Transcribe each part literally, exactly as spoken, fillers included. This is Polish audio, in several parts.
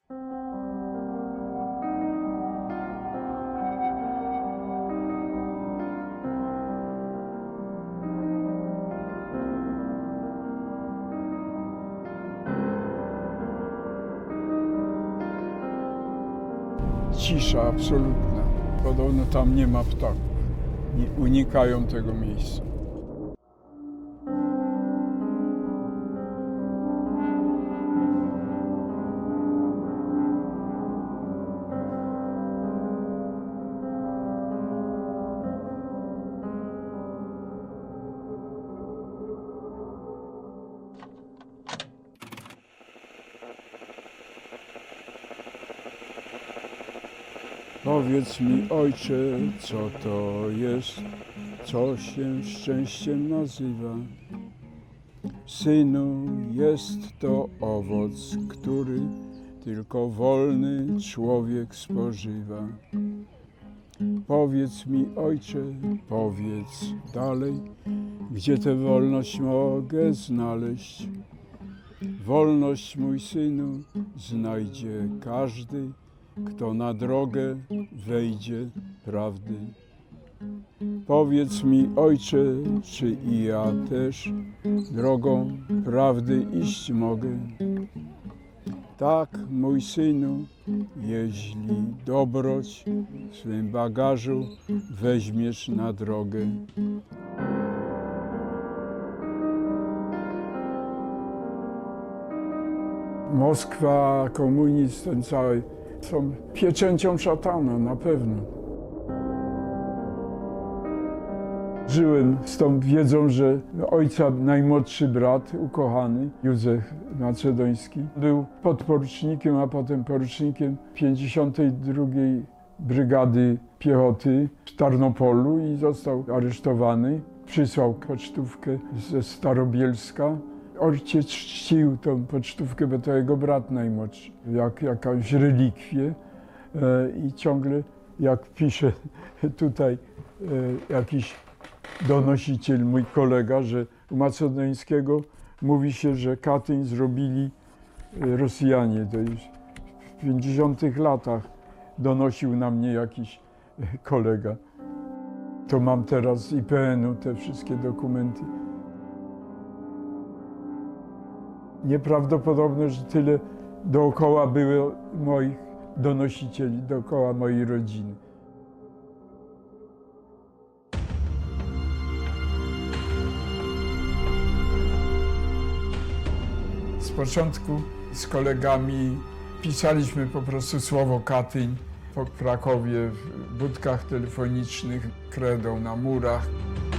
Cisza absolutna. Podobno tam nie ma ptaków. Nie unikają tego miejsca. Powiedz mi, ojcze, co to jest, co się szczęściem nazywa. Synu, jest to owoc, który tylko wolny człowiek spożywa. Powiedz mi, ojcze, powiedz dalej, gdzie tę wolność mogę znaleźć. Wolność, mój synu, znajdzie każdy, kto na drogę wejdzie prawdy. Powiedz mi, ojcze, czy i ja też drogą prawdy iść mogę? Tak, mój synu, jeśli dobroć w swym bagażu weźmiesz na drogę. Moskwa, komunizm, ten cały są pieczęcią szatana, na pewno. Żyłem z tą wiedzą, że ojca najmłodszy brat, ukochany, Józef Macedoński, był podporucznikiem, a potem porucznikiem pięćdziesiątej drugiej Brygady Piechoty w Tarnopolu i został aresztowany. Przysłał pocztówkę ze Starobielska. Ojciec czcił tą pocztówkę, bo to jego brat najmłodszy, jak jakąś relikwię i ciągle, jak pisze tutaj jakiś donosiciel, mój kolega, że u Macedońskiego mówi się, że Katyń zrobili Rosjanie. To już w pięćdziesiątych latach donosił na mnie jakiś kolega. To mam teraz z I P N u te wszystkie dokumenty. Nieprawdopodobne, że tyle dookoła było moich donosicieli, dookoła mojej rodziny. Z początku z kolegami pisaliśmy po prostu słowo Katyń po Krakowie w budkach telefonicznych, kredą na murach.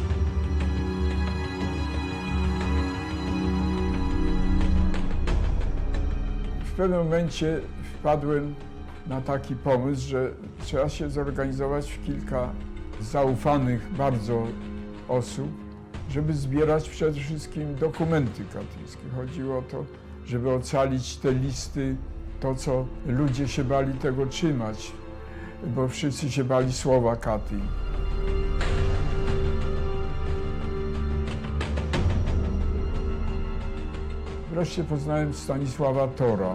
W pewnym momencie wpadłem na taki pomysł, że trzeba się zorganizować w kilka zaufanych bardzo osób, żeby zbierać przede wszystkim dokumenty katyńskie. Chodziło o to, żeby ocalić te listy, to co ludzie się bali tego trzymać, bo wszyscy się bali słowa Katyń. Wreszcie poznałem Stanisława Tora.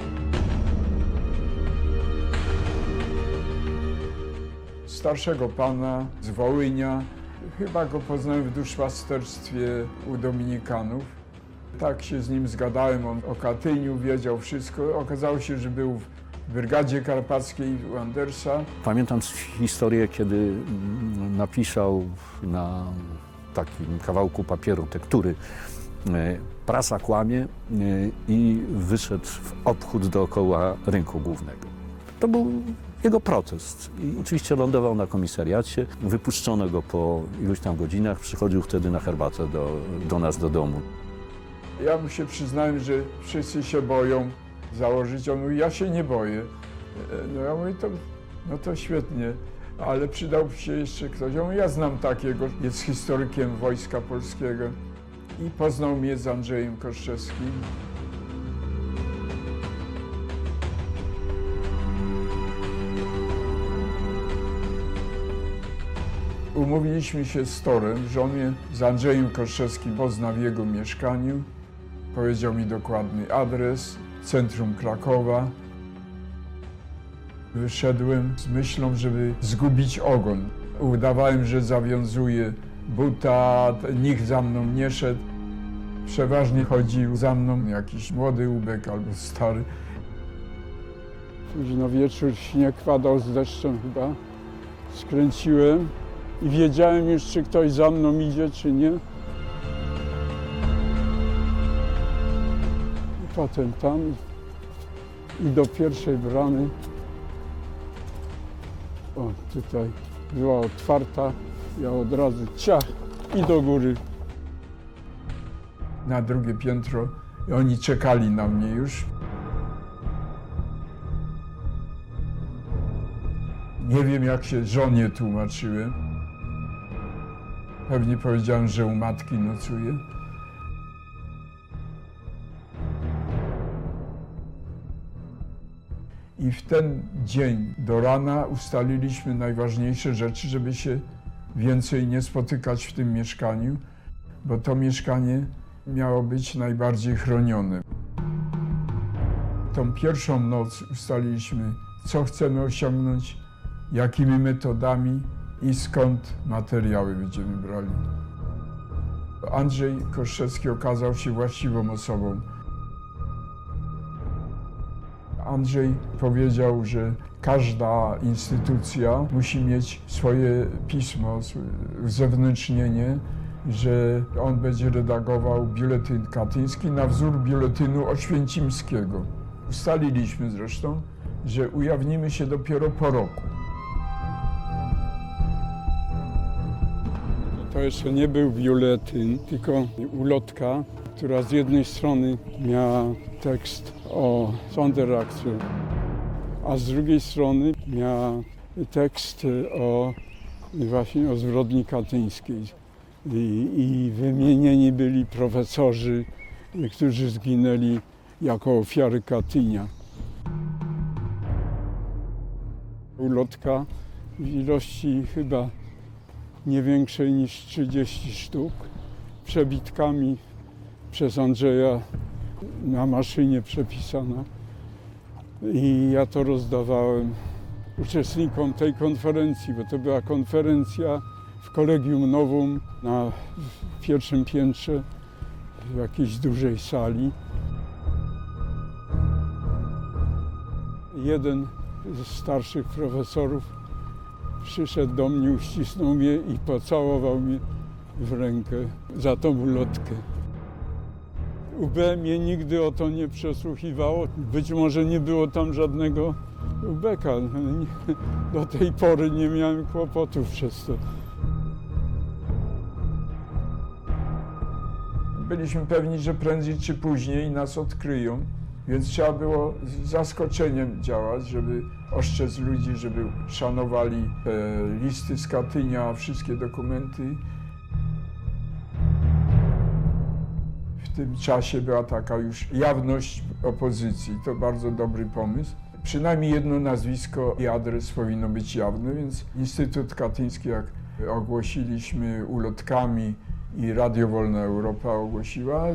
Starszego pana z Wołynia. Chyba go poznałem w duszpasterstwie u Dominikanów. Tak się z nim zgadałem, on o Katyniu wiedział wszystko. Okazało się, że był w Brygadzie Karpackiej u Andersa. Pamiętam historię, kiedy napisał na takim kawałku papieru tektury "Prasa kłamie" i wyszedł w obchód dookoła rynku głównego. To był jego protest i oczywiście lądował na komisariacie. Wypuszczono go po iluś tam godzinach, przychodził wtedy na herbatę do, do nas do domu. Ja mu się przyznałem, że wszyscy się boją założyć. On mówi, ja się nie boję. No ja mówię, to, no to świetnie, ale przydałby się jeszcze ktoś. Ja mówię, ja znam takiego, jest historykiem Wojska Polskiego i poznał mnie z Andrzejem Koszczewskim. Umówiliśmy się z Torem, że on mnie z Andrzejem Koszczewskim pozna w jego mieszkaniu. Powiedział mi dokładny adres, centrum Krakowa. Wyszedłem z myślą, żeby zgubić ogon. Udawałem, że zawiązuję buta, nikt za mną nie szedł. Przeważnie chodził za mną jakiś młody ubek albo stary. Późno wieczór, śnieg padał z deszczem chyba. Skręciłem i wiedziałem już, czy ktoś za mną idzie, czy nie. I potem tam i do pierwszej bramy. O, tutaj była otwarta. Ja od razu ciach i do góry. Na drugie piętro i oni czekali na mnie już. Nie wiem, jak się żonie tłumaczyłem. Pewnie powiedziałem, że u matki nocuję. I w ten dzień do rana ustaliliśmy najważniejsze rzeczy, żeby się więcej nie spotykać w tym mieszkaniu, bo to mieszkanie miało być najbardziej chronione. Tą pierwszą noc ustaliliśmy, co chcemy osiągnąć, jakimi metodami i skąd materiały będziemy brali. Andrzej Koszczewski okazał się właściwą osobą. Andrzej powiedział, że każda instytucja musi mieć swoje pismo, uzewnętrznienie, że on będzie redagował biuletyn katyński na wzór biuletynu oświęcimskiego. Ustaliliśmy zresztą, że ujawnimy się dopiero po roku. To jeszcze nie był biuletyn, tylko ulotka, która z jednej strony miała tekst o Sonderaktion, a z drugiej strony miała tekst o, właśnie o zbrodni katyńskiej. I, i wymienieni byli profesorzy, którzy zginęli jako ofiary Katynia. Ulotka w ilości chyba nie większej niż trzydzieści sztuk, przebitkami przez Andrzeja na maszynie przepisana. I ja to rozdawałem uczestnikom tej konferencji, bo to była konferencja w Collegium Novum na pierwszym piętrze w jakiejś dużej sali. Jeden ze starszych profesorów przyszedł do mnie, uścisnął mnie i pocałował mnie w rękę za tą ulotkę. U B mnie nigdy o to nie przesłuchiwało. Być może nie było tam żadnego ubeka. Do tej pory nie miałem kłopotów przez to. Byliśmy pewni, że prędzej czy później nas odkryją, więc trzeba było z zaskoczeniem działać, żeby ostrzec ludzi, żeby szanowali e, listy z Katynia, wszystkie dokumenty. W tym czasie była taka już jawność opozycji, to bardzo dobry pomysł. Przynajmniej jedno nazwisko i adres powinno być jawne, więc Instytut Katyński, jak ogłosiliśmy ulotkami, i Radio Wolna Europa ogłosiła.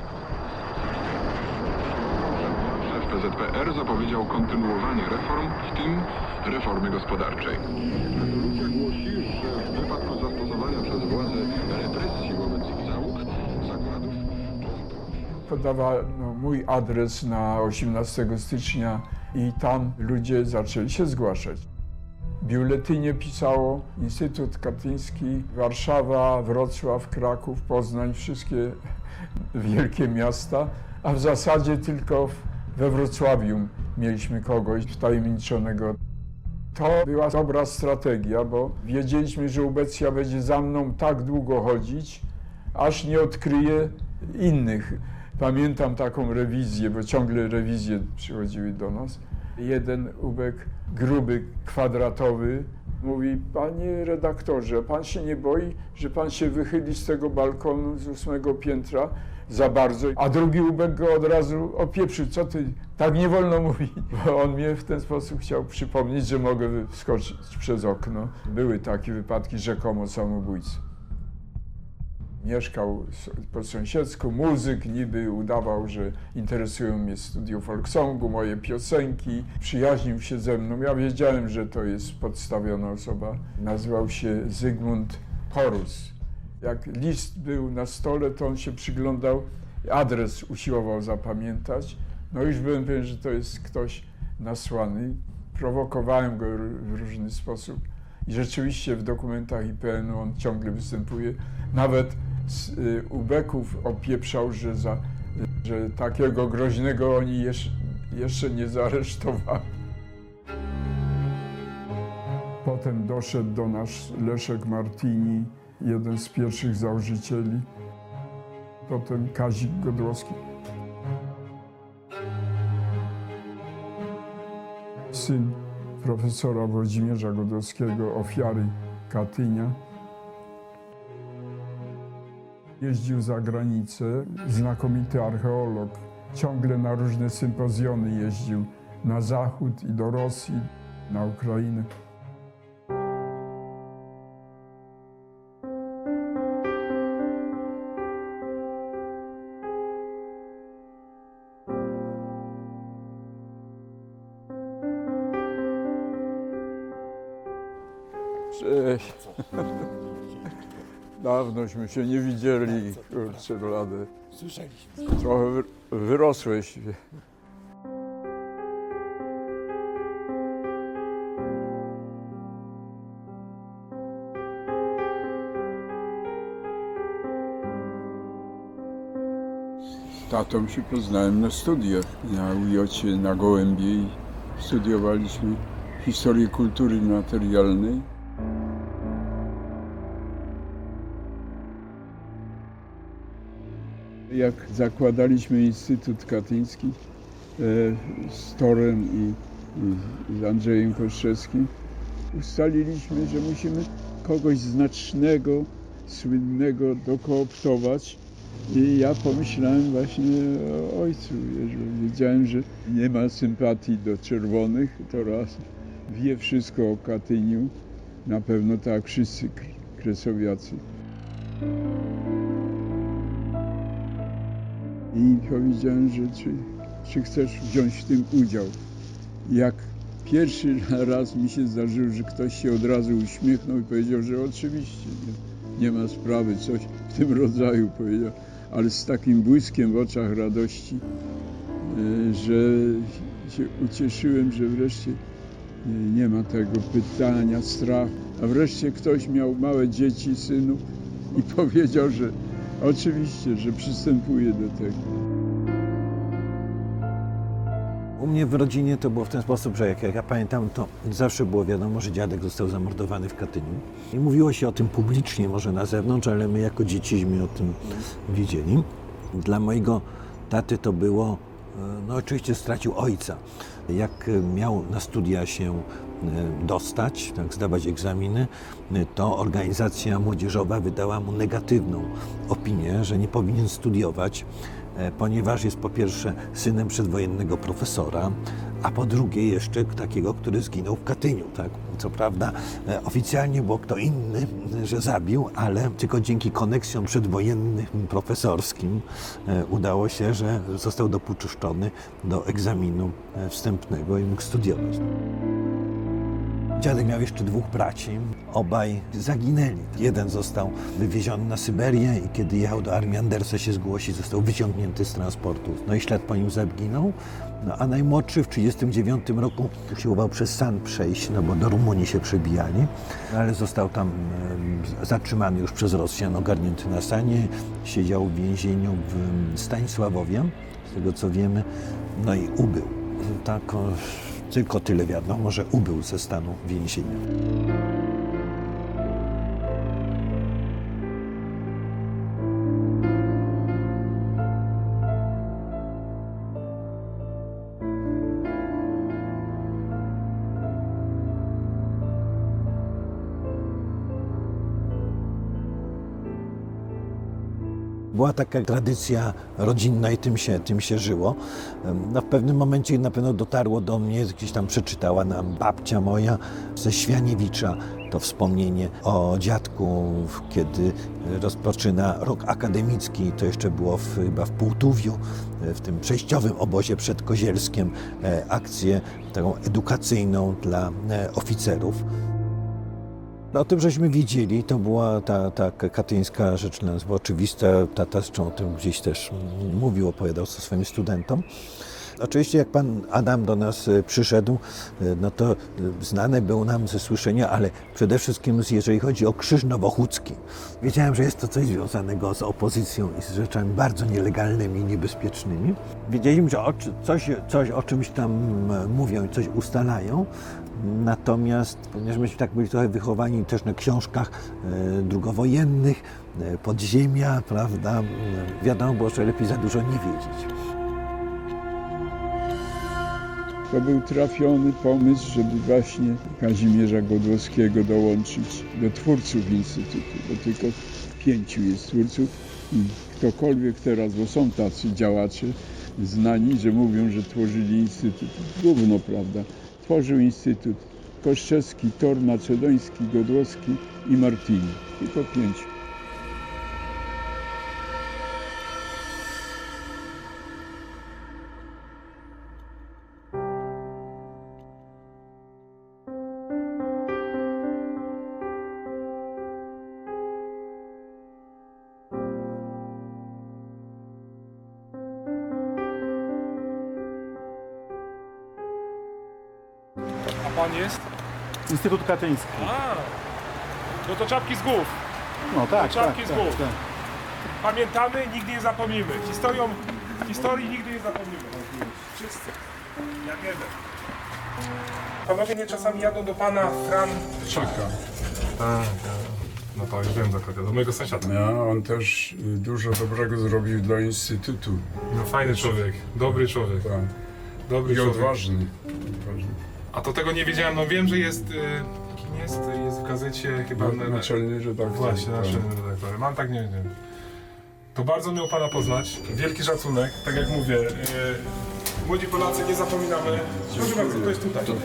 Szef P Z P R zapowiedział kontynuowanie reform, w tym reformy gospodarczej. Rezolucja głosi, że w wypadku zastosowania przez władze represji wobec ich załóg, zakładów... Podawano mój adres na osiemnastego stycznia i tam ludzie zaczęli się zgłaszać. W biuletynie pisało Instytut Katyński, Warszawa, Wrocław, Kraków, Poznań, wszystkie wielkie miasta, a w zasadzie tylko we Wrocławiu mieliśmy kogoś wtajemniczonego. To była dobra strategia, bo wiedzieliśmy, że ubecja będzie za mną tak długo chodzić, aż nie odkryje innych. Pamiętam taką rewizję, bo ciągle rewizje przychodziły do nas. Jeden ubek gruby, kwadratowy, mówi: panie redaktorze, pan się nie boi, że pan się wychyli z tego balkonu z ósmego piętra za bardzo? A drugi ubek go od razu opieprzył: co ty, tak nie wolno mówić. Bo on mnie w ten sposób chciał przypomnieć, że mogę wskoczyć przez okno. Były takie wypadki rzekomo samobójcy. Mieszkał po sąsiedzku, muzyk niby, udawał, że interesują mnie studio folksongu, moje piosenki. Przyjaźnił się ze mną. Ja wiedziałem, że to jest podstawiona osoba. Nazywał się Zygmunt Horus. Jak list był na stole, to on się przyglądał, adres usiłował zapamiętać. No już byłem pewien, że to jest ktoś nasłany. Prowokowałem go w różny sposób. I rzeczywiście w dokumentach I P N u on ciągle występuje. Nawet z y, ubeków opieprzał, że, za, że takiego groźnego oni jeszcze, jeszcze nie zaaresztowali. Potem doszedł do nas Leszek Martini, jeden z pierwszych założycieli. Potem Kazik Godłowski. Syn profesora Włodzimierza Godłowskiego, ofiary Katynia. Jeździł za granicę, znakomity archeolog. Ciągle na różne sympozjony jeździł na zachód i do Rosji, na Ukrainę. Cześć. Dawnośmy się nie widzieli, kurczę blady. Słyszeliśmy. Trochę wy, wyrosłeś. Z tatą się poznałem na studiach. Na U Jcie na Gołębiej studiowaliśmy historię kultury materialnej. Jak zakładaliśmy Instytut Katyński e, z Torem i, i z Andrzejem Koszczewskim, ustaliliśmy, że musimy kogoś znacznego, słynnego dokooptować. I ja pomyślałem właśnie o ojcu, że wiedziałem, że nie ma sympatii do czerwonych, to raz, wie wszystko o Katyniu, na pewno tak wszyscy kresowiacy. I powiedziałem, że czy, czy chcesz wziąć w tym udział. Jak pierwszy raz mi się zdarzyło, że ktoś się od razu uśmiechnął i powiedział, że oczywiście, nie, nie ma sprawy, coś w tym rodzaju powiedział, ale z takim błyskiem w oczach radości, że się ucieszyłem, że wreszcie nie ma tego pytania, strachu. A wreszcie ktoś miał małe dzieci, synów i powiedział, że oczywiście, że przystępuje do tego. U mnie w rodzinie to było w ten sposób, że jak, jak ja pamiętam, to zawsze było wiadomo, że dziadek został zamordowany w Katyniu. I mówiło się o tym publicznie, może na zewnątrz, ale my jako dzieciśmy o tym wiedzieli. Dla mojego taty to było, no oczywiście stracił ojca. Jak miał na studia się dostać, tak, zdawać egzaminy, to organizacja młodzieżowa wydała mu negatywną opinię, że nie powinien studiować, ponieważ jest po pierwsze synem przedwojennego profesora, a po drugie jeszcze takiego, który zginął w Katyniu. Tak? Co prawda oficjalnie było kto inny, że zabił, ale tylko dzięki koneksjom przedwojennym profesorskim udało się, że został dopuszczony do egzaminu wstępnego i mógł studiować. Dziadek miał jeszcze dwóch braci, obaj zaginęli. Jeden został wywieziony na Syberię i kiedy jechał do armii Andersa się zgłosić, został wyciągnięty z transportu. No i ślad po nim zaginął, no, a najmłodszy w tysiąc dziewięćset trzydziestym dziewiątym roku usiłował przez San przejść, no bo do Rumunii się przebijali, ale został tam e, zatrzymany już przez Rosjan, ogarnięty na Sanie, siedział w więzieniu w Stanisławowie, z tego co wiemy, no i ubył. Tak, o, tylko tyle wiadomo, że ubył ze stanu więzienia. Była taka tradycja rodzinna i tym się, tym się żyło. No, w pewnym momencie na pewno dotarło do mnie, gdzieś tam przeczytała nam babcia moja ze Świaniewicza to wspomnienie o dziadku, kiedy rozpoczyna rok akademicki, to jeszcze było w, chyba w Półtuwiu, w tym przejściowym obozie przed Kozielskiem, akcję taką edukacyjną dla oficerów. No, o tym żeśmy wiedzieli, to była ta, ta katyńska rzecz dla nas była oczywista. Tata zresztą o tym gdzieś też mówił, opowiadał swoim studentom. Oczywiście jak pan Adam do nas przyszedł, no to znane był nam ze słyszenia, ale przede wszystkim jeżeli chodzi o Krzyż Nowochódzki. Wiedziałem, że jest to coś związanego z opozycją i z rzeczami bardzo nielegalnymi, niebezpiecznymi. Wiedzieliśmy, że coś, coś o czymś tam mówią i coś ustalają. Natomiast, ponieważ myśmy tak byli trochę wychowani też na książkach e, drugowojennych, e, podziemia, prawda, e, wiadomo było, że lepiej za dużo nie wiedzieć. To był trafiony pomysł, żeby właśnie Kazimierza Godłowskiego dołączyć do twórców Instytutu, bo tylko pięciu jest twórców i ktokolwiek teraz, bo są tacy działacze znani, że mówią, że tworzyli Instytut. Gówno, prawda? Tworzył Instytut Koszczewski, Tor, Macedoński, Godłowski i Martini. Tylko pięciu. Pan jest? Instytut Katyński. A, no to czapki z głów. No tak, czapki tak, z głów. tak, tak. Pamiętamy, nigdy nie zapomnimy. Historią, historii nigdy nie zapomnimy. Wszyscy. Ja wiemy. Panowie nie czasami jadą do pana Franczyka. Tak, tak. No to już wiem dokładnie, do mojego sąsiada. No, on też dużo dobrego zrobił dla Instytutu. No fajny człowiek, dobry człowiek. Tak. Dobry I człowiek. odważny. odważny. A to tego nie wiedziałem, no wiem, że jest, y, kim jest, jest w gazecie chyba... No, naczelny redaktor. Właśnie, naczelny redaktor. Mam tak, nie wiem. To bardzo miło pana poznać, wielki szacunek, tak jak mówię. Yy, młodzi Polacy, nie zapominamy. Proszę bardzo, to jest tutaj. To tu?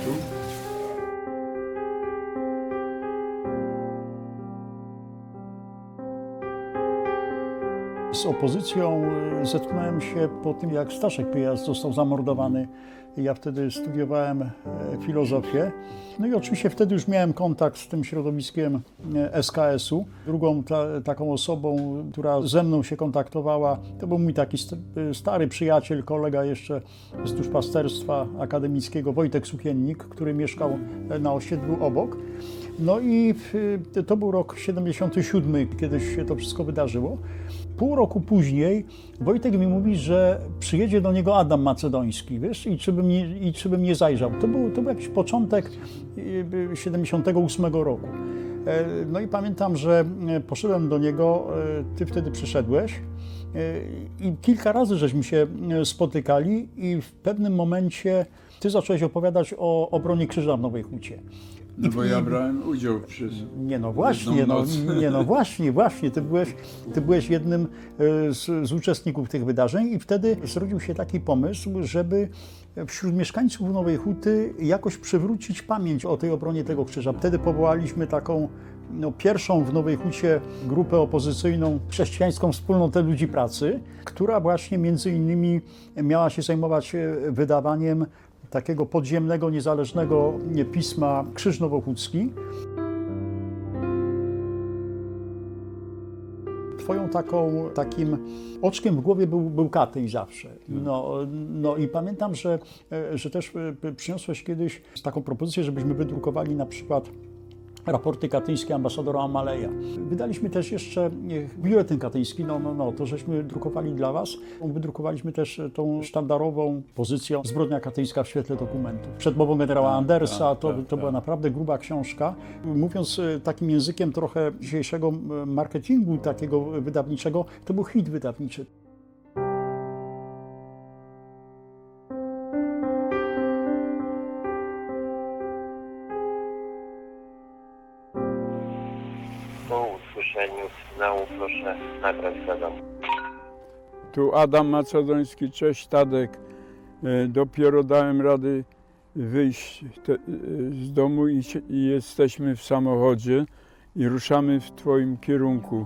Z opozycją zetknąłem się po tym, jak Staszek Pyjas został zamordowany. Ja wtedy studiowałem filozofię. No i oczywiście wtedy już miałem kontakt z tym środowiskiem S K S-u. Drugą ta, taką osobą, która ze mną się kontaktowała, to był mój taki stary przyjaciel, kolega jeszcze z duszpasterstwa akademickiego, Wojtek Sukiennik, który mieszkał na osiedlu obok. No i to był rok siedemdziesiąty siódmy, kiedy się to wszystko wydarzyło. Pół roku później Wojtek mi mówi, że przyjedzie do niego Adam Macedoński, wiesz, i czy bym nie, i czy bym nie zajrzał. To był, to był jakiś początek siedemdziesiątego ósmego roku. No i pamiętam, że poszedłem do niego, ty wtedy przyszedłeś i kilka razy żeśmy się spotykali i w pewnym momencie ty zacząłeś opowiadać o obronie Krzyża w Nowej Hucie. No bo ja brałem udział przez Nie no właśnie, no, nie no właśnie, właśnie, ty byłeś, ty byłeś jednym z, z uczestników tych wydarzeń i wtedy zrodził się taki pomysł, żeby wśród mieszkańców Nowej Huty jakoś przywrócić pamięć o tej obronie tego krzyża. Wtedy powołaliśmy taką no, pierwszą w Nowej Hucie grupę opozycyjną, chrześcijańską wspólnotę ludzi pracy, która właśnie między innymi miała się zajmować wydawaniem takiego podziemnego, niezależnego pisma Krzyż Nowochódzki. Twoją taką, takim oczkiem w głowie był, był Katyń zawsze. No, no i pamiętam, że, że też przyniosłeś kiedyś taką propozycję, żebyśmy wydrukowali na przykład raporty katyńskie ambasadora Amaleja. Wydaliśmy też jeszcze biuletyn katyński, no, no, no, to żeśmy drukowali dla was. Wydrukowaliśmy też tą sztandarową pozycję Zbrodnia katyńska w świetle dokumentów. Przedmową generała Andersa, to, to była naprawdę gruba książka. Mówiąc takim językiem trochę dzisiejszego marketingu takiego wydawniczego, to był hit wydawniczy. Po usłyszeniu sygnału proszę nagrać zadam. Tu Adam Macedoński, cześć Tadek. Dopiero dałem rady wyjść te, z domu i, i jesteśmy w samochodzie i ruszamy w twoim kierunku.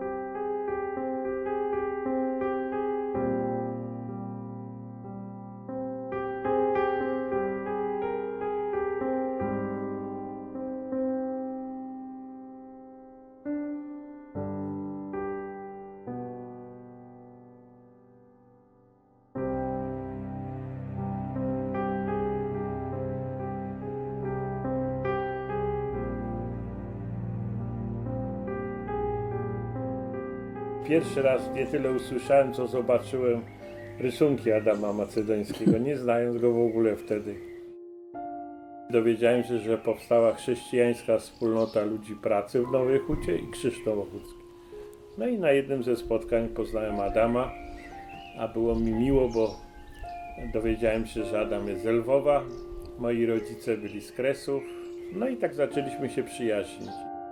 Pierwszy raz nie tyle usłyszałem, co zobaczyłem rysunki Adama Macedońskiego, nie znając go w ogóle wtedy. Dowiedziałem się, że powstała chrześcijańska wspólnota ludzi pracy w Nowej Hucie i Krzysztof Ochocki. No i na jednym ze spotkań poznałem Adama, a było mi miło, bo dowiedziałem się, że Adam jest z Lwowa, moi rodzice byli z Kresów, no i tak zaczęliśmy się przyjaźnić.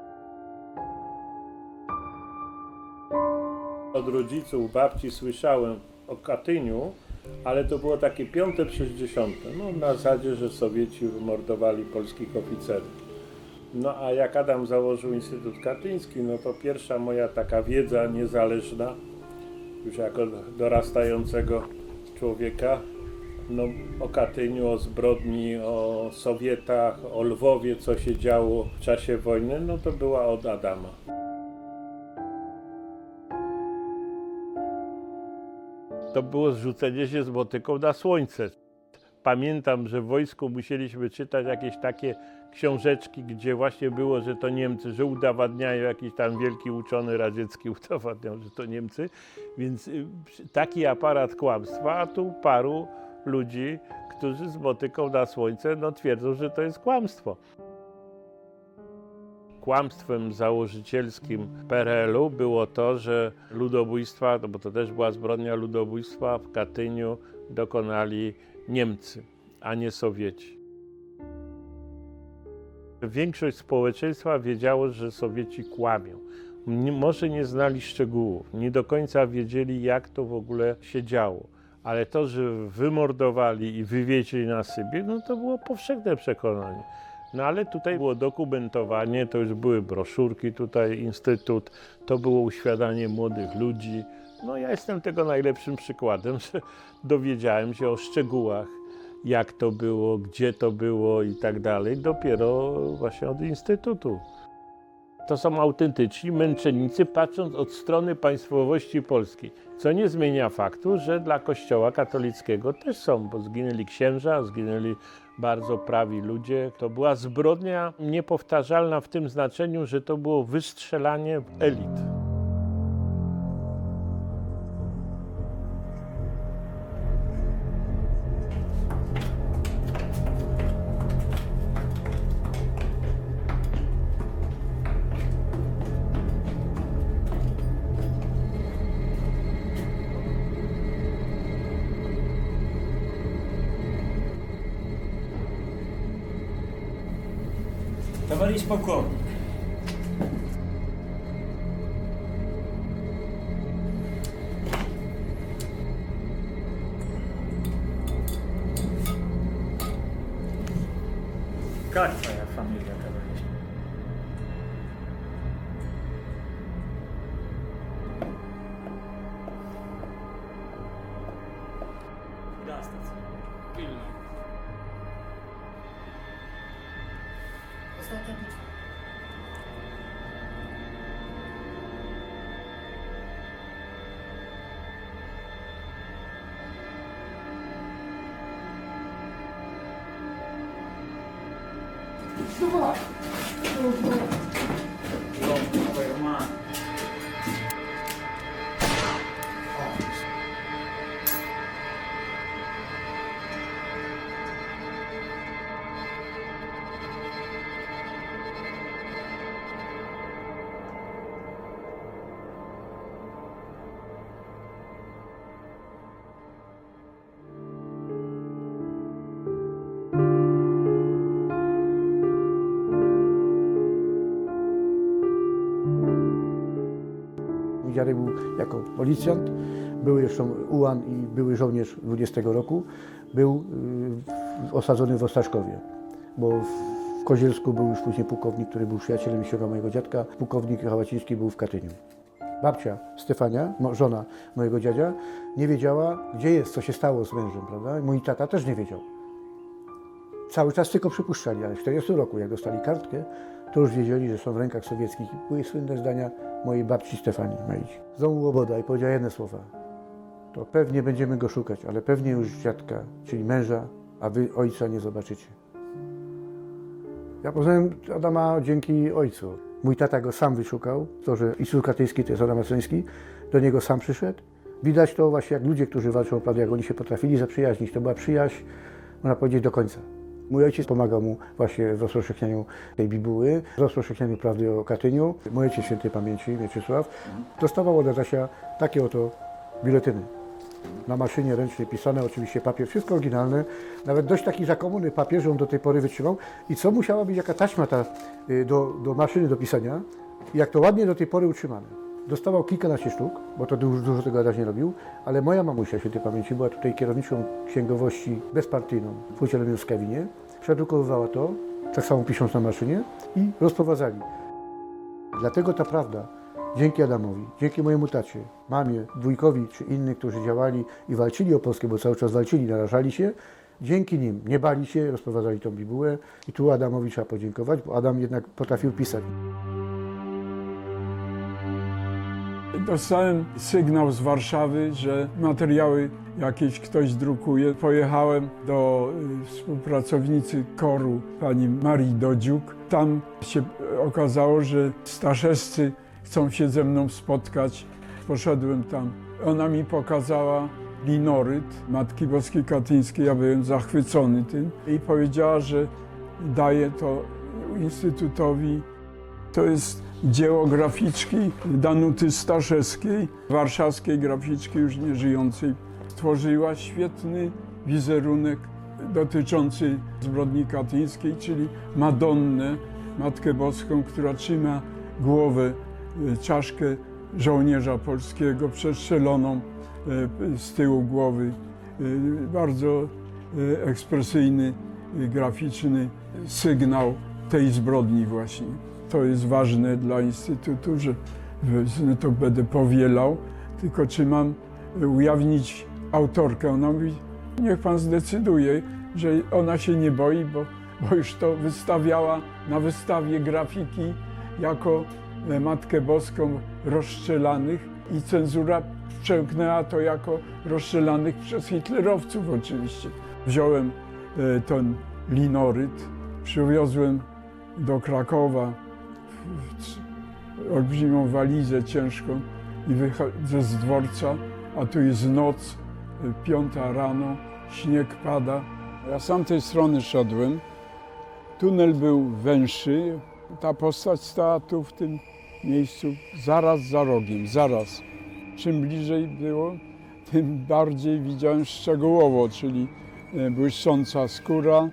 Od rodziców, babci słyszałem o Katyniu, ale to było takie piąte przez dziesiąte. No na zasadzie, że Sowieci wymordowali polskich oficerów. No a jak Adam założył Instytut Katyński, no to pierwsza moja taka wiedza niezależna, już jako dorastającego człowieka, no o Katyniu, o zbrodni, o Sowietach, o Lwowie, co się działo w czasie wojny, no to była od Adama. To było zrzucenie się z motyką na słońce. Pamiętam, że w wojsku musieliśmy czytać jakieś takie książeczki, gdzie właśnie było, że to Niemcy, że udowadniają, jakiś tam wielki uczony radziecki udowadniał, że to Niemcy. Więc taki aparat kłamstwa, a tu paru ludzi, którzy z motyką na słońce no, twierdzą, że to jest kłamstwo. Kłamstwem założycielskim P R L u było to, że ludobójstwa, no bo to też była zbrodnia ludobójstwa, w Katyniu dokonali Niemcy, a nie Sowieci. Większość społeczeństwa wiedziało, że Sowieci kłamią. Może nie znali szczegółów, nie do końca wiedzieli, jak to w ogóle się działo. Ale to, że wymordowali i wywieźli na Sybir, no to było powszechne przekonanie. No ale tutaj było dokumentowanie, to już były broszurki tutaj, Instytut, to było uświadamianie młodych ludzi. No ja jestem tego najlepszym przykładem, że dowiedziałem się o szczegółach, jak to było, gdzie to było i tak dalej, dopiero właśnie od Instytutu. To są autentyczni męczennicy, patrząc od strony państwowości polskiej, co nie zmienia faktu, że dla Kościoła katolickiego też są, bo zginęli księża, zginęli bardzo prawi ludzie. To była zbrodnia niepowtarzalna w tym znaczeniu, że to było wystrzelanie elit. Товарищ полковник. Как твоя фамилия, товарищ? Куда остаться? Пильно. Давай. Роман. Dziadek był jako policjant, był jeszcze ułan i były żołnierz dwudziestego roku, był osadzony w Ostaszkowie, bo w Kozielsku był już później pułkownik, który był przyjacielem i ściągał mojego dziadka. Pułkownik Hałaciński był w Katyniu. Babcia Stefania, żona mojego dziadzia, nie wiedziała, gdzie jest, co się stało z mężem, prawda? Mój tata też nie wiedział. Cały czas tylko przypuszczali, ale w czterdziestym roku, jak dostali kartkę, to już wiedzieli, że są w rękach sowieckich. Były słynne zdania mojej babci Stefanii Mejci. Znowu Łoboda i powiedziała jedne słowa. To pewnie będziemy go szukać, ale pewnie już dziadka, czyli męża, a wy ojca nie zobaczycie. Ja poznałem Adama dzięki ojcu. Mój tata go sam wyszukał, to, że Instytut Katyński to jest Adam Maceński, do niego sam przyszedł. Widać to właśnie, jak ludzie, którzy walczą o prawdę, jak oni się potrafili zaprzyjaźnić. To była przyjaźń, można powiedzieć, do końca. Mój ojciec pomagał mu właśnie w rozpowszechnianiu tej bibuły, w rozpowszechnianiu prawdy o Katyniu. Mój ojciec świętej pamięci, Mieczysław, dostawał od Adasia takie oto biuletyny. Na maszynie ręcznie pisane, oczywiście papier, wszystko oryginalne. Nawet dość taki za komuny papier, że on do tej pory wytrzymał. I co musiała być, jaka taśma ta do, do maszyny do pisania, jak to ładnie do tej pory utrzymane. Dostawał kilkanaście sztuk, bo to dużo, dużo tego Adaś nie robił, ale moja mamusia świętej pamięci była tutaj kierowniczą księgowości bezpartyjną w Hucie Lewińskiej. Przedrukowywała to, tak samo pisząc na maszynie i rozprowadzali. Dlatego ta prawda, dzięki Adamowi, dzięki mojemu tacie, mamie, wujkowi czy innym, którzy działali i walczyli o Polskę, bo cały czas walczyli, narażali się, dzięki nim nie bali się, rozprowadzali tą bibułę i tu Adamowi trzeba podziękować, bo Adam jednak potrafił pisać. Dostałem sygnał z Warszawy, że materiały jakieś ktoś drukuje. Pojechałem do współpracownicy koru, pani Marii Dodziuk. Tam się okazało, że Staszewscy chcą się ze mną spotkać. Poszedłem tam. Ona mi pokazała linoryt Matki Boskiej Katyńskiej. Ja byłem zachwycony tym i powiedziała, że daje to Instytutowi. To jest dzieło graficzki Danuty Staszewskiej, warszawskiej graficzki już nieżyjącej. Stworzyła świetny wizerunek dotyczący zbrodni katyńskiej, czyli Madonnę, Matkę Boską, która trzyma głowę, czaszkę żołnierza polskiego przestrzeloną z tyłu głowy. Bardzo ekspresyjny, graficzny sygnał tej zbrodni właśnie. To jest ważne dla Instytutu, że to będę powielał, tylko czy mam ujawnić autorkę. Ona mówi, niech pan zdecyduje, że ona się nie boi, bo, bo już to wystawiała na wystawie grafiki jako Matkę Boską rozstrzelanych i cenzura przełknęła to jako rozstrzelanych przez hitlerowców oczywiście. Wziąłem ten linoryt, przywiozłem do Krakowa olbrzymią walizę ciężką i wychodzę z dworca, a tu jest noc, piąta rano, śnieg pada. Ja z tamtej strony szedłem, tunel był węższy, ta postać stała tu w tym miejscu zaraz za rogiem, zaraz. Czym bliżej było, tym bardziej widziałem szczegółowo, czyli błyszcząca skóra,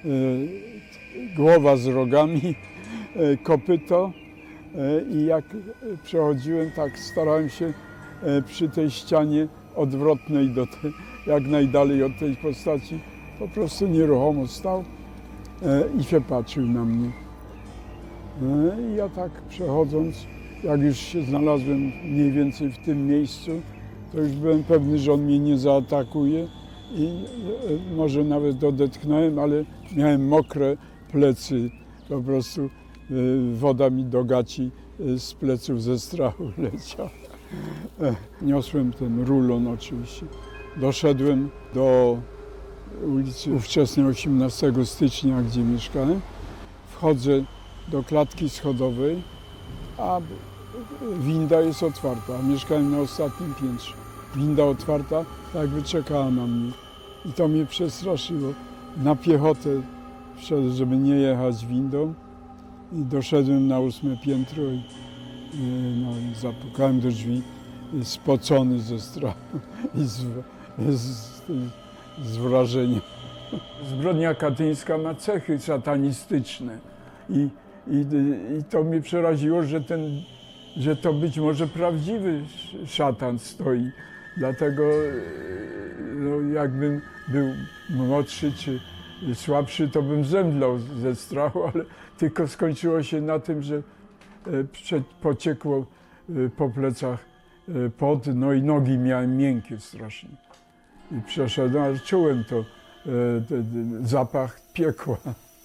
głowa z rogami, kopyto i jak przechodziłem, tak starałem się przy tej ścianie odwrotnej do tej, jak najdalej od tej postaci, po prostu nieruchomo stał i się patrzył na mnie. I ja tak przechodząc, jak już się znalazłem mniej więcej w tym miejscu, to już byłem pewny, że on mnie nie zaatakuje i może nawet odetchnąłem, ale miałem mokre plecy, po prostu woda mi do gaci z pleców ze strachu leciała. Niosłem ten rulon oczywiście. Doszedłem do ulicy ówczesnej osiemnastego stycznia, gdzie mieszkałem. Wchodzę do klatki schodowej, a winda jest otwarta. Mieszkałem na ostatnim piętrze. Winda otwarta, tak jakby czekała na mnie. I to mnie przestraszyło. Na piechotę wszedłem, żeby nie jechać windą. I doszedłem na ósme piętro i, no, i zapukałem do drzwi, spocony ze strachu i z, z, z wrażenia. Zbrodnia katyńska ma cechy satanistyczne i, i, i to mnie przeraziło, że, ten, że to być może prawdziwy szatan stoi. Dlatego no, jakbym był młodszy czy słabszy, to bym zemdlał ze strachu, ale tylko skończyło się na tym, że e, pociekło e, po plecach e, pot, no i nogi miałem miękkie strasznie. I przeszedłem, ale czułem to, e, te, te, zapach piekła.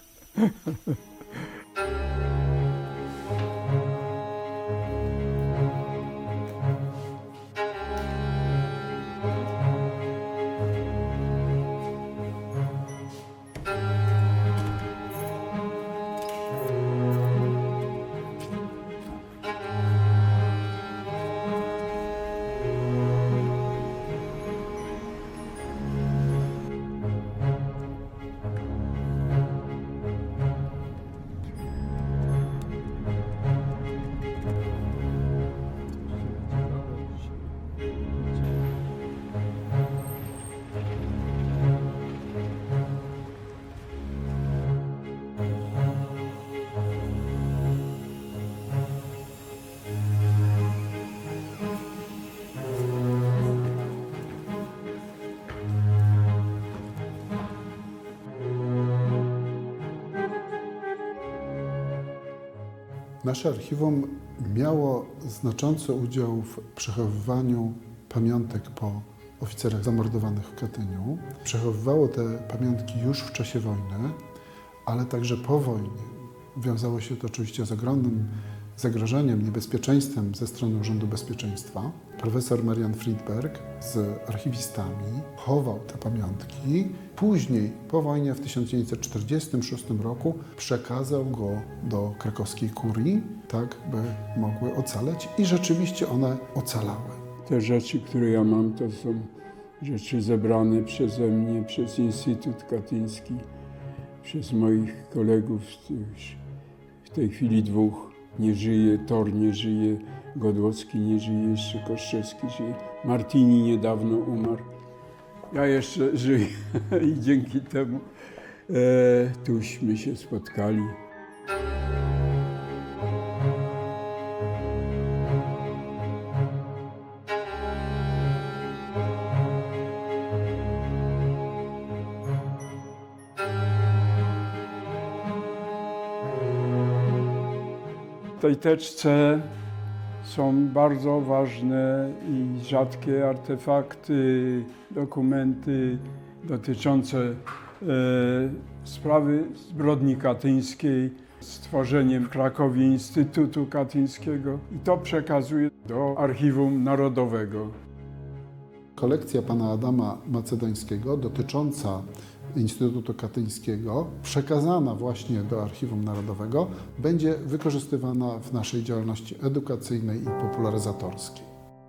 Nasze archiwum miało znaczący udział w przechowywaniu pamiątek po oficerach zamordowanych w Katyniu. Przechowywało te pamiątki już w czasie wojny, ale także po wojnie. Wiązało się to oczywiście z ogromnym zagrożeniem, niebezpieczeństwem ze strony Urzędu Bezpieczeństwa. Profesor Marian Friedberg z archiwistami chował te pamiątki. Później, po wojnie w tysiąc dziewięćset czterdziestym szóstym roku przekazał go do krakowskiej kurii, tak by mogły ocaleć i rzeczywiście one ocalały. Te rzeczy, które ja mam, to są rzeczy zebrane przeze mnie, przez Instytut Katyński, przez moich kolegów, w tej chwili dwóch. Nie żyje, Tor nie żyje, Godłocki nie żyje, jeszcze Koszczewski żyje. Martini niedawno umarł. Ja jeszcze żyję i dzięki temu e, tuśmy się spotkali. W tej teczce są bardzo ważne i rzadkie artefakty, dokumenty dotyczące e, sprawy zbrodni katyńskiej, stworzeniem w Krakowie Instytutu Katyńskiego i to przekazuję do Archiwum Narodowego. Kolekcja pana Adama Macedońskiego dotycząca Instytutu Katyńskiego, przekazana właśnie do Archiwum Narodowego, będzie wykorzystywana w naszej działalności edukacyjnej i popularyzatorskiej.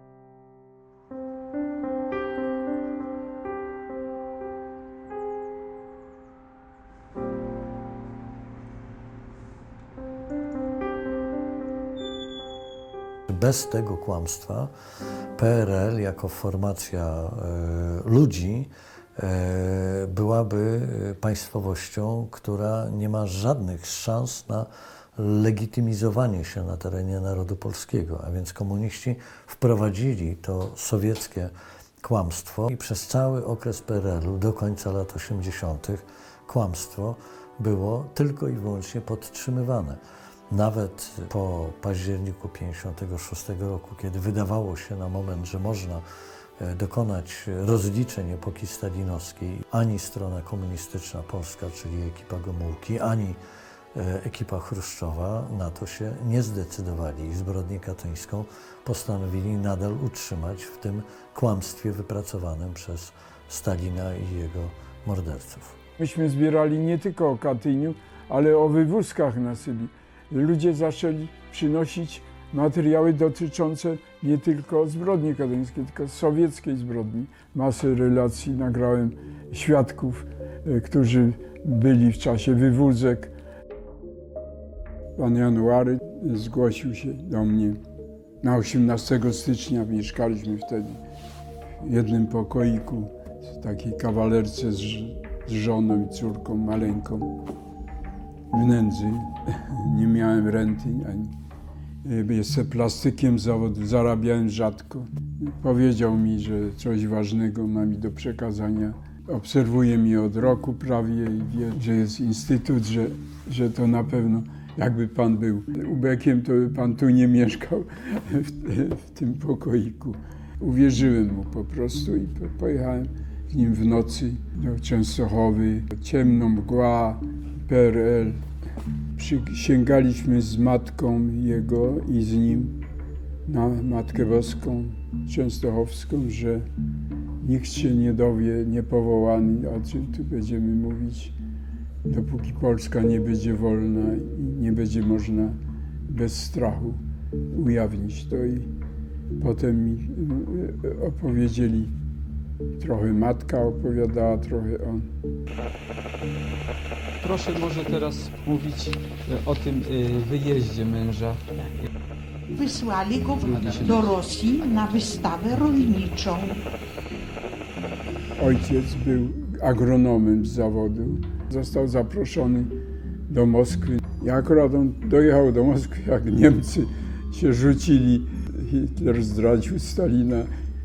Bez tego kłamstwa P R L jako formacja y, ludzi y, byłaby państwowością, która nie ma żadnych szans na legitymizowanie się na terenie narodu polskiego. A więc komuniści wprowadzili to sowieckie kłamstwo i przez cały okres P R L u do końca lat osiemdziesiątych kłamstwo było tylko i wyłącznie podtrzymywane. Nawet po październiku pięćdziesiątego szóstego roku, kiedy wydawało się na moment, że można dokonać rozliczeń epoki stalinowskiej, ani strona komunistyczna polska, czyli ekipa Gomułki, ani ekipa Chruszczowa na to się nie zdecydowali i zbrodnię katyńską postanowili nadal utrzymać w tym kłamstwie wypracowanym przez Stalina i jego morderców. Myśmy zbierali nie tylko o Katyniu, ale o wywózkach na Sybii. Ludzie zaczęli przynosić materiały dotyczące nie tylko zbrodni katyńskiej, tylko sowieckiej zbrodni. Masę relacji nagrałem świadków, którzy byli w czasie wywózek. Pan January zgłosił się do mnie na osiemnastego stycznia. Mieszkaliśmy wtedy w jednym pokoiku, w takiej kawalerce z, z żoną i córką maleńką. W nędzy, nie miałem renty, ani jeszcze plastykiem zawodu, zarabiałem rzadko. Powiedział mi, że coś ważnego ma mi do przekazania obserwuje mnie od roku prawie i wie, że jest instytut, że, że to na pewno jakby pan był ubekiem, to by pan tu nie mieszkał w, w tym pokoiku. Uwierzyłem mu po prostu i pojechałem z nim w nocy do Częstochowy. Ciemno, mgła, P R L. Sięgaliśmy z matką jego i z nim na Matkę Boską Częstochowską, że nikt się nie dowie, niepowołany, o czym tu będziemy mówić, dopóki Polska nie będzie wolna i nie będzie można bez strachu ujawnić to. I potem mi opowiedzieli, trochę matka opowiadała, trochę on. Proszę może teraz mówić o tym wyjeździe męża. Wysłali go do Rosji na wystawę rolniczą. Ojciec był agronomem z zawodu. Został zaproszony do Moskwy. I akurat on dojechał do Moskwy, jak Niemcy się rzucili. Hitler zdradził Stalina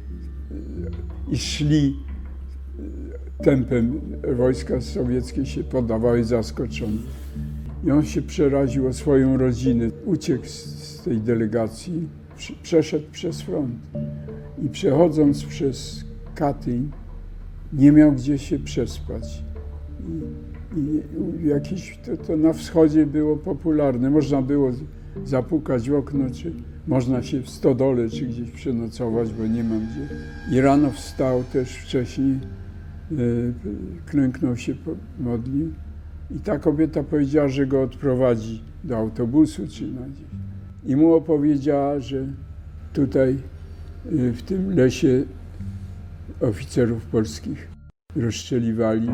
i szli tempem. Wojska sowieckie się poddawały zaskoczone. I on się przeraził o swoją rodzinę. Uciekł z tej delegacji, przeszedł przez front. I przechodząc przez Katyń, nie miał gdzie się przespać. I, i jakiś, to, to na wschodzie było popularne. Można było zapukać w okno, czy można się w stodole, czy gdzieś przenocować, bo nie mam gdzie. I rano wstał też wcześniej, e, klęknął się, modlił. I ta kobieta powiedziała, że go odprowadzi do autobusu, czy na gdzieś. I mu opowiedziała, że tutaj e, w tym lesie oficerów polskich rozstrzeliwali.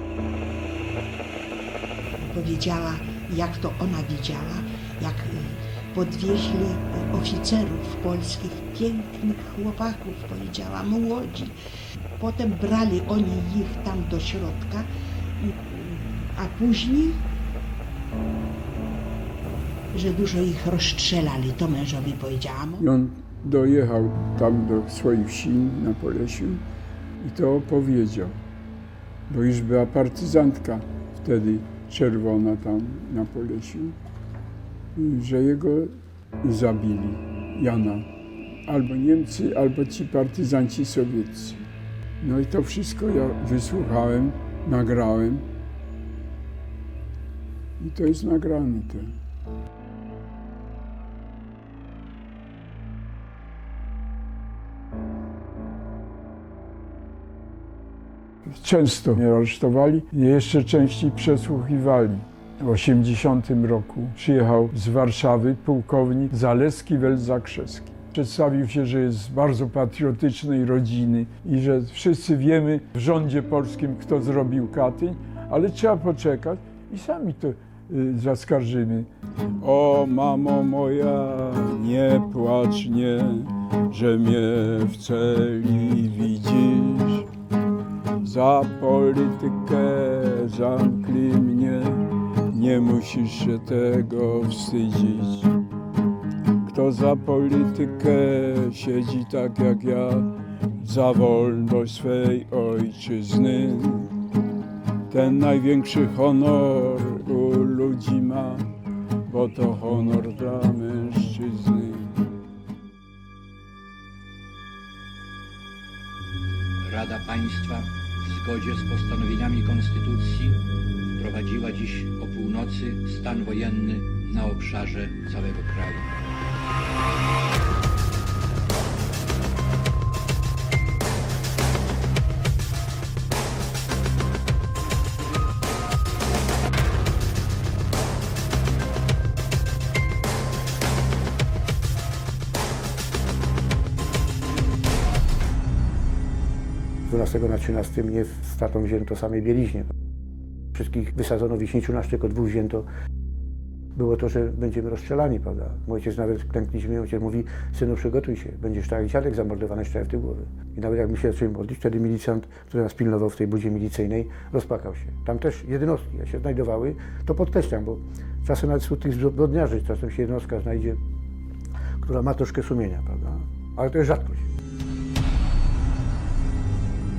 Powiedziała, jak to ona widziała, jak podwieźli oficerów polskich, pięknych chłopaków, powiedziała, młodzi. Potem brali oni ich tam do środka, a później, że dużo ich rozstrzelali, to mężowi powiedziałam. I on dojechał tam do swoich wsi na Polesiu i to opowiedział, bo już była partyzantka wtedy czerwona tam na Polesiu, że jego zabili, Jana, albo Niemcy, albo ci partyzanci sowieccy. No i to wszystko ja wysłuchałem, nagrałem i to jest nagrane. To. Często mnie aresztowali i jeszcze częściej przesłuchiwali. W osiemdziesiątym roku przyjechał z Warszawy pułkownik Zaleski Welz-Zakrzewski. Przedstawił się, że jest z bardzo patriotycznej rodziny i że wszyscy wiemy w rządzie polskim, kto zrobił Katyń, ale trzeba poczekać i sami to y, zaskarżymy. O mamo moja, nie płacz, nie, że mnie w celi widzisz. Za politykę zamkli mnie, nie musisz się tego wstydzić. Kto za politykę siedzi tak jak ja, za wolność swej ojczyzny, ten największy honor u ludzi ma, bo to honor dla mężczyzny. Rada Państwa w zgodzie z postanowieniami Konstytucji wprowadziła dziś o północy stan wojenny na obszarze całego kraju. dwunastego na trzynasty mnie z tatą wzięto samej bieliźnie. Wszystkich wysadzono w Wiśniczu, nas tylko dwóch wzięto. Było to, że będziemy rozstrzelani, prawda? Mój ojciec nawet klękliśmy, ojciec mówi, synu, przygotuj się, będziesz tak jak dziadek zamordowany, szczerze w tył głowy. I nawet jak my się zaczęli modlić, wtedy milicjant, który nas pilnował w tej budzie milicyjnej, rozpłakał się. Tam też jednostki jak się znajdowały, to podkreślam, bo czasem nawet wśród tych zbrodniarzy, czasem się jednostka znajdzie, która ma troszkę sumienia, prawda? Ale to jest rzadkość.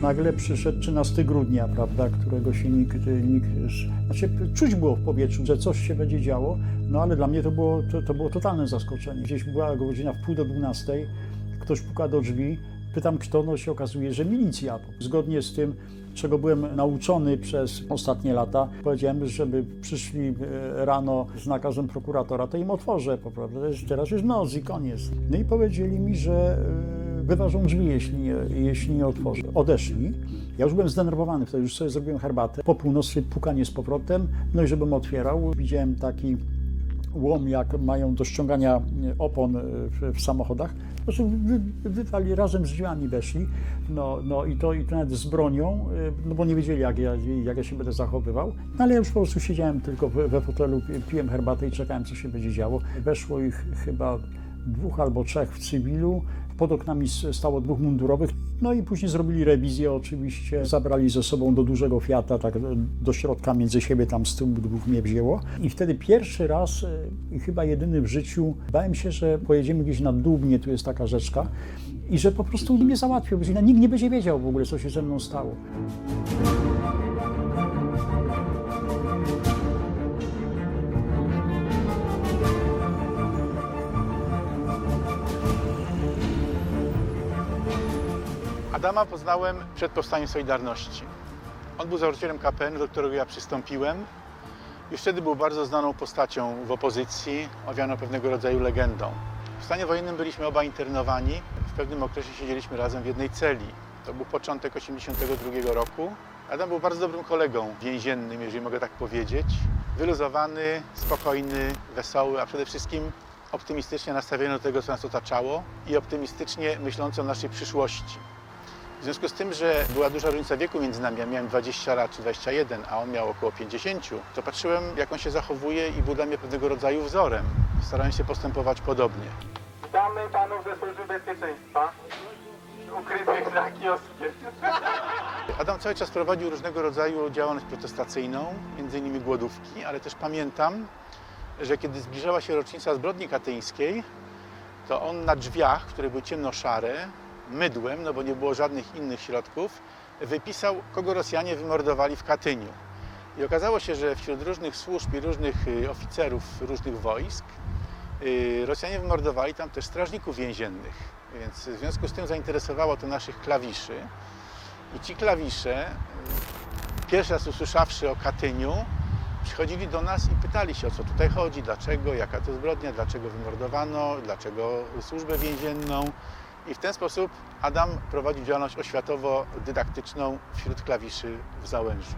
Nagle przyszedł trzynastego grudnia, prawda, którego się nikt, nikt... Znaczy, czuć było w powietrzu, że coś się będzie działo, no ale dla mnie to było, to, to było totalne zaskoczenie. Gdzieś była godzina w pół do dwunastej, ktoś puka do drzwi, pytam kto, no się okazuje, że milicja. Zgodnie z tym, czego byłem nauczony przez ostatnie lata, powiedziałem, żeby przyszli rano z nakazem prokuratora, to im otworzę, prawda? Teraz jest noc i koniec. No i powiedzieli mi, że wyważą drzwi, jeśli nie, jeśli nie otworzę. Odeszli. Ja już byłem zdenerwowany, wtedy już sobie zrobiłem herbatę. Po północy pukanie z powrotem, no i żebym otwierał, widziałem taki łom, jak mają do ściągania opon w, w samochodach. Po prostu wy, wywali, razem z drzwiami weszli, no, no i, to, i to nawet z bronią, no bo nie wiedzieli, jak ja, jak ja się będę zachowywał. No ale ja już po prostu siedziałem tylko we, we fotelu, piłem herbatę i czekałem, co się będzie działo. Weszło ich chyba dwóch albo trzech w cywilu, pod oknami stało dwóch mundurowych, no i później zrobili rewizję oczywiście, zabrali ze sobą do dużego Fiata, tak do środka między siebie, tam z tyłu dwóch mnie wzięło. I wtedy pierwszy raz i chyba jedyny w życiu bałem się, że pojedziemy gdzieś na Dubnie, tu jest taka rzeczka, i że po prostu mnie załatwią, bo nikt nie będzie wiedział w ogóle, co się ze mną stało. Adama poznałem przed powstaniem Solidarności. On był założycielem K P N, do którego ja przystąpiłem. Już wtedy był bardzo znaną postacią w opozycji, owianą pewnego rodzaju legendą. W stanie wojennym byliśmy oba internowani. W pewnym okresie siedzieliśmy razem w jednej celi. To był początek osiemdziesiątego drugiego roku. Adam był bardzo dobrym kolegą więziennym, jeżeli mogę tak powiedzieć. Wyluzowany, spokojny, wesoły, a przede wszystkim optymistycznie nastawiony do tego, co nas otaczało i optymistycznie myślący o naszej przyszłości. W związku z tym, że była duża różnica wieku między nami, ja miałem dwadzieścia lat czy dwadzieścia jeden, a on miał około pięćdziesiąt, to patrzyłem, jak on się zachowuje i był dla mnie pewnego rodzaju wzorem. Starałem się postępować podobnie. Witamy panów ze Służby Bezpieczeństwa, ukrytych za kioskiem. Adam cały czas prowadził różnego rodzaju działalność protestacyjną, między innymi głodówki, ale też pamiętam, że kiedy zbliżała się rocznica zbrodni katyńskiej, to on na drzwiach, które były ciemnoszare, mydłem, no bo nie było żadnych innych środków, wypisał, kogo Rosjanie wymordowali w Katyniu. I okazało się, że wśród różnych służb i różnych oficerów różnych wojsk Rosjanie wymordowali tam też strażników więziennych. Więc w związku z tym zainteresowało to naszych klawiszy. I ci klawisze, pierwszy raz usłyszawszy o Katyniu, przychodzili do nas i pytali się, o co tutaj chodzi, dlaczego, jaka to zbrodnia, dlaczego wymordowano, dlaczego służbę więzienną. I w ten sposób Adam prowadził działalność oświatowo-dydaktyczną wśród klawiszy w Załężu.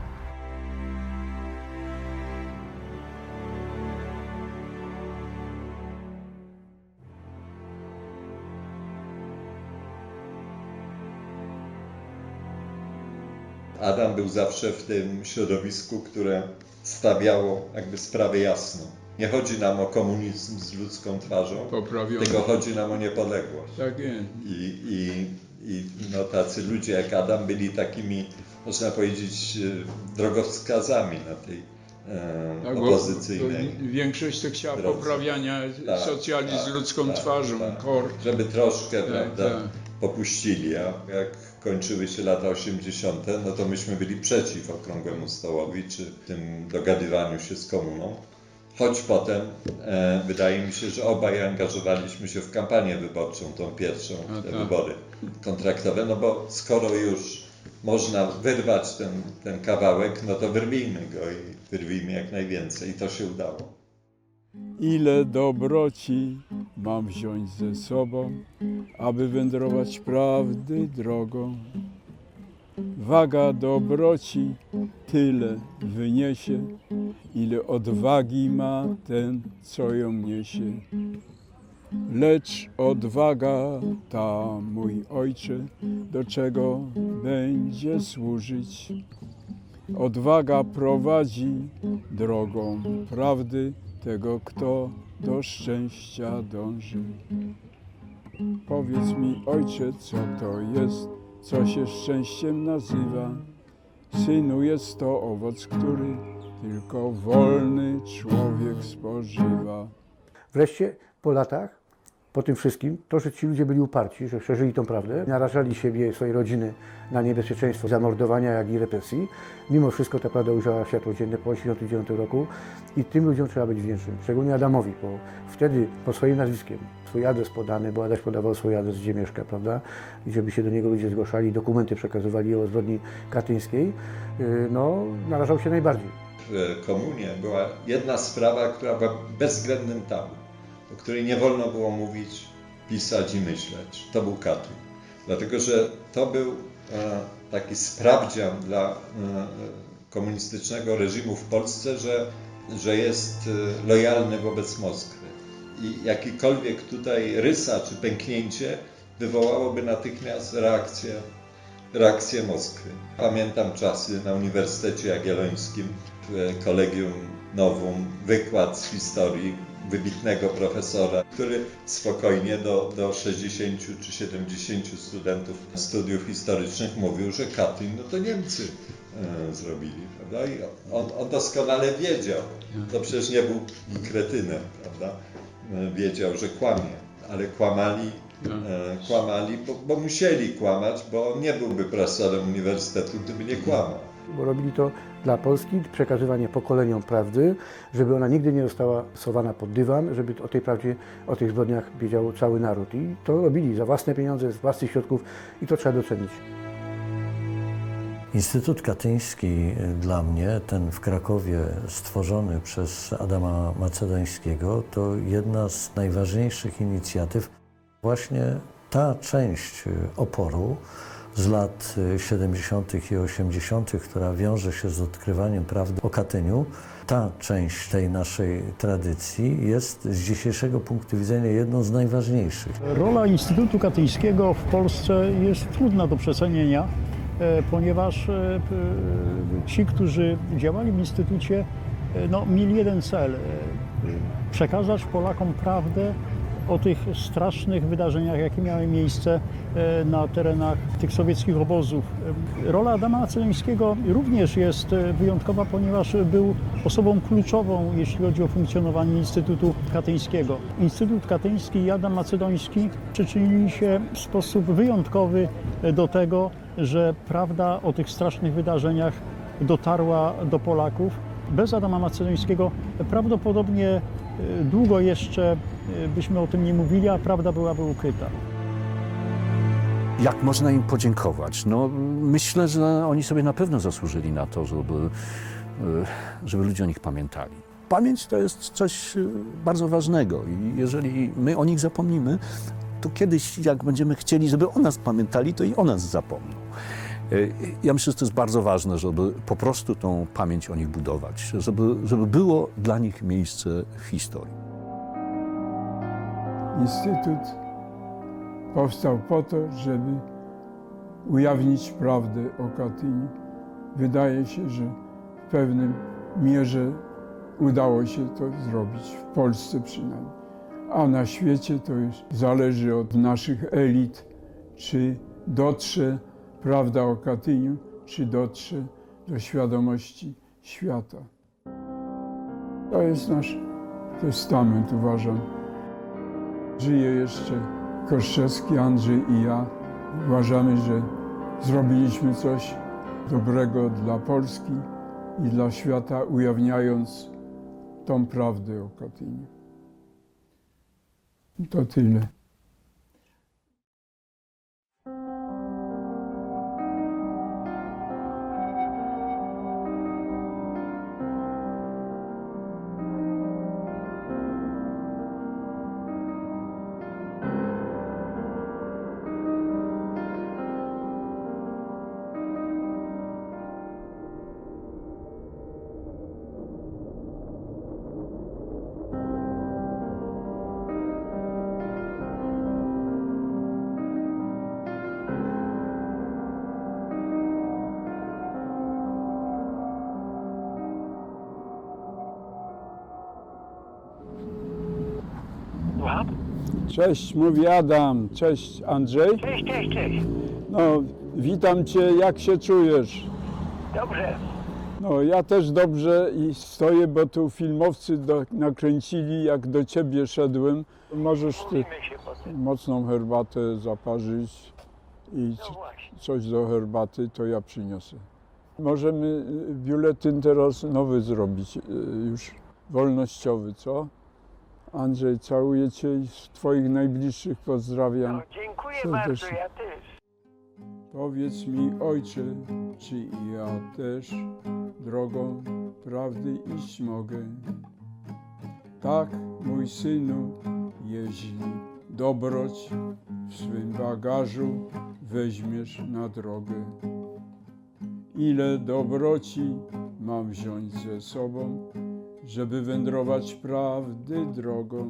Adam był zawsze w tym środowisku, które stawiało jakby sprawę jasno. Nie chodzi nam o komunizm z ludzką twarzą, Poprawiony. tylko chodzi nam o niepodległość. Tak jest. I, i, i no, tacy ludzie jak Adam byli takimi, można powiedzieć, drogowskazami na tej e, tak, opozycyjnej. Większość to chciała drodze. poprawiania Tak, socjalizm tak, z ludzką tak, twarzą, tak. kor. Żeby troszkę tak, prawda, tak. popuścili, a jak kończyły się lata osiemdziesiąte, no to myśmy byli przeciw Okrągłemu Stołowi, czy tym dogadywaniu się z komuną. Choć potem e, wydaje mi się, że obaj angażowaliśmy się w kampanię wyborczą, tą pierwszą, A te tak. wybory kontraktowe, no bo skoro już można wyrwać ten, ten kawałek, no to wyrwijmy go i wyrwijmy jak najwięcej i to się udało. Ile dobroci mam wziąć ze sobą, aby wędrować prawdy drogą. Waga dobroci tyle wyniesie, ile odwagi ma ten, co ją niesie. Lecz odwaga ta, mój ojcze, do czego będzie służyć? Odwaga prowadzi drogą prawdy tego, kto do szczęścia dąży. Powiedz mi, ojcze, co to jest, co się szczęściem nazywa? Synu, jest to owoc, który tylko wolny człowiek spożywa. Wreszcie po latach po tym wszystkim, to, że ci ludzie byli uparci, że przeżyli tą prawdę, narażali siebie, swoje rodziny na niebezpieczeństwo zamordowania, jak i represji, mimo wszystko ta prawda ujrzała światło dzienne po tysiąc dziewięćset osiemdziesiątym dziewiątym roku i tym ludziom trzeba być wdzięcznym, szczególnie Adamowi, bo wtedy pod swoim nazwiskiem, swój adres podany, bo Adaś podawał swój adres, gdzie mieszka, prawda, i żeby się do niego ludzie zgłaszali, dokumenty przekazywali o zbrodni katyńskiej, no, narażał się najbardziej. W komunie była jedna sprawa, która była bezwzględnym tabu, o której nie wolno było mówić, pisać i myśleć. To był Katyn. Dlatego, że to był e, taki sprawdzian dla e, komunistycznego reżimu w Polsce, że, że jest e, lojalny wobec Moskwy. I jakikolwiek tutaj rysa czy pęknięcie wywołałoby natychmiast reakcję, reakcję Moskwy. Pamiętam czasy na Uniwersytecie Jagiellońskim, w Collegium Novum, wykład z historii wybitnego profesora, który spokojnie do, do sześćdziesięciu czy siedemdziesięciu studentów studiów historycznych mówił, że Katyn no to Niemcy e, zrobili, prawda? I on, on doskonale wiedział, to przecież nie był kretynem, prawda? E, wiedział, że kłamie, ale kłamali, e, kłamali bo, bo musieli kłamać, bo on nie byłby profesorem uniwersytetu, gdyby nie kłamał. Bo robili to dla Polski, przekazywanie pokoleniom prawdy, żeby ona nigdy nie została schowana pod dywan, żeby o tej prawdzie, o tych zbrodniach wiedział cały naród. I to robili za własne pieniądze, z własnych środków i to trzeba docenić. Instytut Katyński dla mnie, ten w Krakowie stworzony przez Adama Macedońskiego, to jedna z najważniejszych inicjatyw. Właśnie ta część oporu z lat siedemdziesiątych i osiemdziesiątych, która wiąże się z odkrywaniem prawdy o Katyniu, ta część tej naszej tradycji jest z dzisiejszego punktu widzenia jedną z najważniejszych. Rola Instytutu Katyńskiego w Polsce jest trudna do przecenienia, ponieważ ci, którzy działali w Instytucie, no, mieli jeden cel – przekazać Polakom prawdę o tych strasznych wydarzeniach, jakie miały miejsce na terenach tych sowieckich obozów. Rola Adama Macedońskiego również jest wyjątkowa, ponieważ był osobą kluczową, jeśli chodzi o funkcjonowanie Instytutu Katyńskiego. Instytut Katyński i Adam Macedoński przyczynili się w sposób wyjątkowy do tego, że prawda o tych strasznych wydarzeniach dotarła do Polaków. Bez Adama Macedońskiego prawdopodobnie długo jeszcze byśmy o tym nie mówili, a prawda byłaby ukryta. Jak można im podziękować? No, myślę, że oni sobie na pewno zasłużyli na to, żeby, żeby ludzie o nich pamiętali. Pamięć to jest coś bardzo ważnego i jeżeli my o nich zapomnimy, to kiedyś, jak będziemy chcieli, żeby o nas pamiętali, to i o nas zapomną. Ja myślę, że to jest bardzo ważne, żeby po prostu tą pamięć o nich budować, żeby, żeby było dla nich miejsce w historii. Instytut powstał po to, żeby ujawnić prawdę o Katyniu. Wydaje się, że w pewnym mierze udało się to zrobić, w Polsce przynajmniej. A na świecie to już zależy od naszych elit, czy dotrze prawda o Katyniu, czy dotrze do świadomości świata. To jest nasz testament, uważam. Żyje jeszcze Koszczewski, Andrzej i ja. Uważamy, że zrobiliśmy coś dobrego dla Polski i dla świata, ujawniając tą prawdę o Katyniu. To tyle. Cześć, mówi Adam. Cześć, Andrzej. Cześć, cześć, cześć. No, witam Cię. Jak się czujesz? Dobrze. No ja też dobrze i stoję, bo tu filmowcy do, nakręcili, jak do ciebie szedłem. Możesz ty mocną herbatę zaparzyć i co, coś do herbaty, to ja przyniosę. Możemy biuletyn teraz nowy zrobić, już wolnościowy, co? Andrzej, całuję cię i z twoich najbliższych pozdrawiam. No, dziękuję serdecznie. bardzo, ja też. Powiedz mi, ojcze, czy i ja też drogą prawdy iść mogę? Tak, mój synu, jeśli dobroć w swym bagażu weźmiesz na drogę. Ile dobroci mam wziąć ze sobą, żeby wędrować prawdy drogą?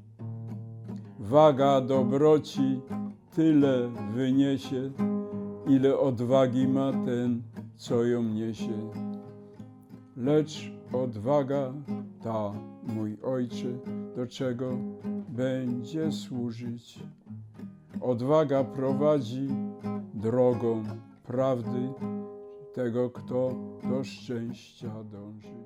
Waga dobroci tyle wyniesie, ile odwagi ma ten, co ją niesie. Lecz odwaga ta, mój ojcze, do czego będzie służyć? Odwaga prowadzi drogą prawdy tego, kto do szczęścia dąży.